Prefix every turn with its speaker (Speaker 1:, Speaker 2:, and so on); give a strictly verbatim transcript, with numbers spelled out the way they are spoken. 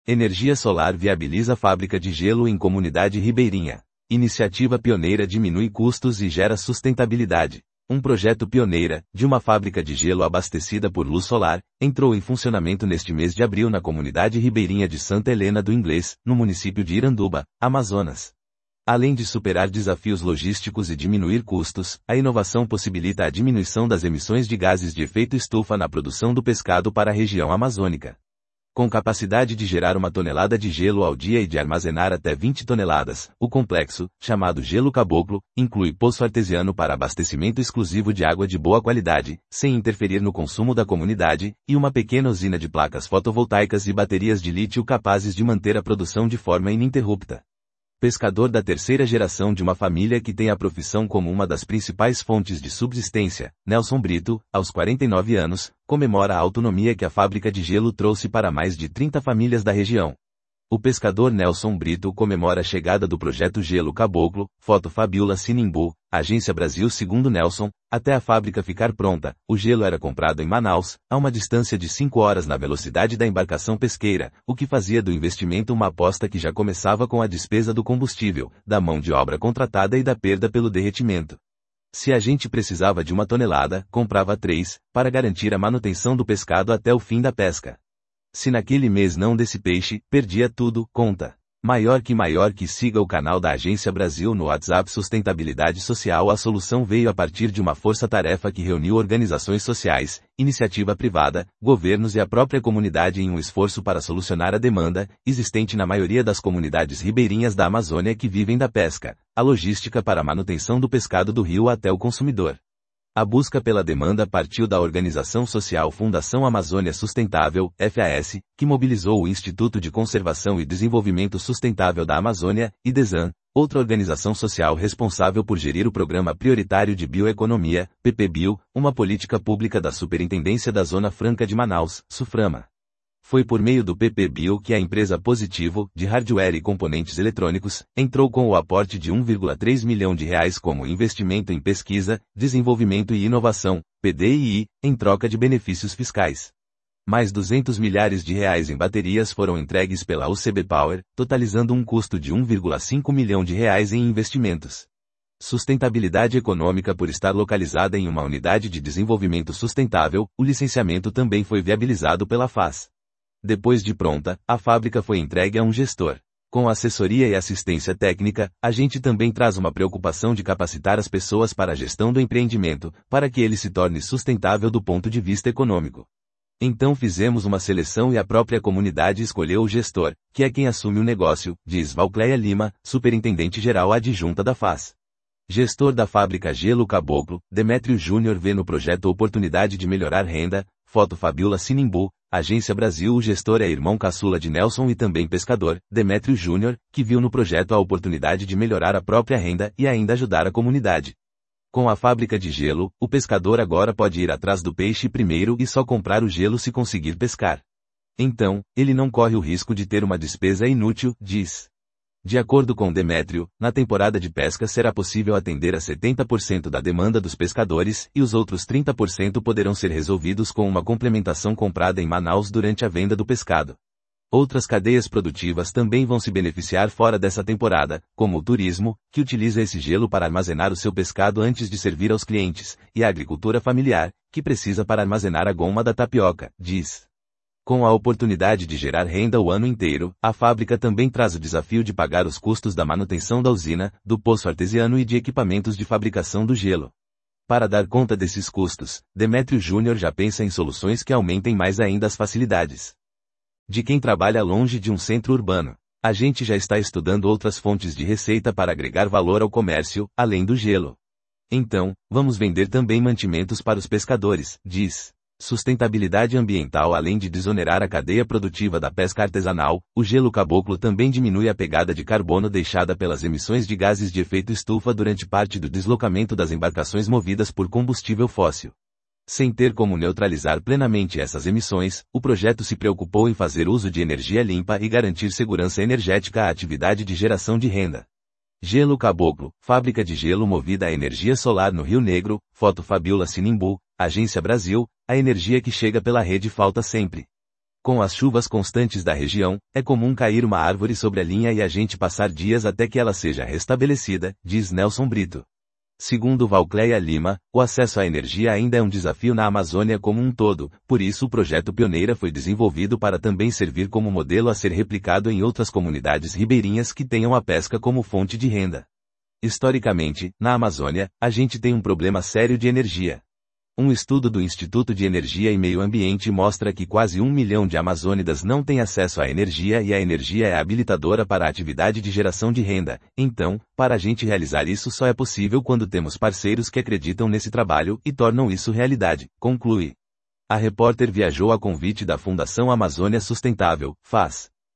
Speaker 1: Energia solar viabiliza fábrica de gelo em comunidade ribeirinha. Iniciativa pioneira diminui custos e gera sustentabilidade. Um projeto pioneira, de uma fábrica de gelo abastecida por luz solar, entrou em funcionamento neste mês de abril na comunidade ribeirinha de Santa Helena do Inglês, no município de Iranduba, Amazonas. Além de superar desafios logísticos e diminuir custos, a inovação possibilita a diminuição das emissões de gases de efeito estufa na produção do pescado para a região amazônica. Com capacidade de gerar uma tonelada de gelo ao dia e de armazenar até vinte toneladas, o complexo, chamado Gelo Caboclo, inclui poço artesiano para abastecimento exclusivo de água de boa qualidade, sem interferir no consumo da comunidade, e uma pequena usina de placas fotovoltaicas e baterias de lítio capazes de manter a produção de forma ininterrupta. Pescador da terceira geração de uma família que tem a profissão como uma das principais fontes de subsistência, Nelson Brito, aos quarenta e nove anos, comemora a autonomia que a fábrica de gelo trouxe para mais de trinta famílias da região. O pescador Nelson Brito comemora a chegada do projeto Gelo Caboclo, foto Fabiola Sinimbu, Agência Brasil. Segundo Nelson, até a fábrica ficar pronta, o gelo era comprado em Manaus, a uma distância de cinco horas na velocidade da embarcação pesqueira, o que fazia do investimento uma aposta que já começava com a despesa do combustível, da mão de obra contratada e da perda pelo derretimento. Se a gente precisava de uma tonelada, comprava três, para garantir a manutenção do pescado até o fim da pesca. Se naquele mês não desse peixe, perdia tudo, conta. Maior que maior que siga o canal da Agência Brasil no WhatsApp Sustentabilidade Social. A solução veio a partir de uma força-tarefa que reuniu organizações sociais, iniciativa privada, governos e a própria comunidade em um esforço para solucionar a demanda, existente na maioria das comunidades ribeirinhas da Amazônia que vivem da pesca, a logística para a manutenção do pescado do rio até o consumidor. A busca pela demanda partiu da organização social Fundação Amazônia Sustentável, F A S, que mobilizou o Instituto de Conservação e Desenvolvimento Sustentável da Amazônia, IDESAN, outra organização social responsável por gerir o Programa Prioritário de Bioeconomia, P P Bio, uma política pública da Superintendência da Zona Franca de Manaus, SUFRAMA. Foi por meio do P P Bio que a empresa Positivo, de hardware e componentes eletrônicos, entrou com o aporte de um vírgula três milhão de reais como investimento em pesquisa, desenvolvimento e inovação, P D I I, em troca de benefícios fiscais. Mais duzentos milhares de reais em baterias foram entregues pela U C B Power, totalizando um custo de um vírgula cinco milhão de reais em investimentos. Sustentabilidade econômica. Por estar localizada em uma unidade de desenvolvimento sustentável, o licenciamento também foi viabilizado pela F A S. Depois de pronta, a fábrica foi entregue a um gestor. Com assessoria e assistência técnica, a gente também traz uma preocupação de capacitar as pessoas para a gestão do empreendimento, para que ele se torne sustentável do ponto de vista econômico. Então fizemos uma seleção e a própria comunidade escolheu o gestor, que é quem assume o negócio, diz Valcleia Lima, superintendente-geral adjunta da F A S. Gestor da fábrica Gelo Caboclo, Demétrio Júnior vê no projeto oportunidade de melhorar renda, foto Fabiola Sinimbu, Agência Brasil. O gestor é irmão caçula de Nelson e também pescador, Demétrio Júnior, que viu no projeto a oportunidade de melhorar a própria renda e ainda ajudar a comunidade. Com a fábrica de gelo, o pescador agora pode ir atrás do peixe primeiro e só comprar o gelo se conseguir pescar. Então, ele não corre o risco de ter uma despesa inútil, diz. De acordo com Demétrio, na temporada de pesca será possível atender a setenta por cento da demanda dos pescadores e os outros trinta por cento poderão ser resolvidos com uma complementação comprada em Manaus durante a venda do pescado. Outras cadeias produtivas também vão se beneficiar fora dessa temporada, como o turismo, que utiliza esse gelo para armazenar o seu pescado antes de servir aos clientes, e a agricultura familiar, que precisa para armazenar a goma da tapioca, diz. Com a oportunidade de gerar renda o ano inteiro, a fábrica também traz o desafio de pagar os custos da manutenção da usina, do poço artesiano e de equipamentos de fabricação do gelo. Para dar conta desses custos, Demétrio Júnior já pensa em soluções que aumentem mais ainda as facilidades. De quem trabalha longe de um centro urbano, a gente já está estudando outras fontes de receita para agregar valor ao comércio, além do gelo. Então, vamos vender também mantimentos para os pescadores, diz. Sustentabilidade ambiental. Além de desonerar a cadeia produtiva da pesca artesanal, o Gelo Caboclo também diminui a pegada de carbono deixada pelas emissões de gases de efeito estufa durante parte do deslocamento das embarcações movidas por combustível fóssil. Sem ter como neutralizar plenamente essas emissões, o projeto se preocupou em fazer uso de energia limpa e garantir segurança energética à atividade de geração de renda. Gelo Caboclo, fábrica de gelo movida a energia solar no Rio Negro, foto Fabiola Sinimbu, Agência Brasil, a energia que chega pela rede falta sempre. Com as chuvas constantes da região, é comum cair uma árvore sobre a linha e a gente passar dias até que ela seja restabelecida, diz Nelson Brito. Segundo Valcleia Lima, o acesso à energia ainda é um desafio na Amazônia como um todo, por isso o projeto Pioneira foi desenvolvido para também servir como modelo a ser replicado em outras comunidades ribeirinhas que tenham a pesca como fonte de renda. Historicamente, na Amazônia, a gente tem um problema sério de energia. Um estudo do Instituto de Energia e Meio Ambiente mostra que quase um milhão de amazônidas não têm acesso à energia e a energia é habilitadora para a atividade de geração de renda. Então, para a gente realizar isso só é possível quando temos parceiros que acreditam nesse trabalho e tornam isso realidade, conclui. A repórter viajou a convite da Fundação Amazônia Sustentável, F A S.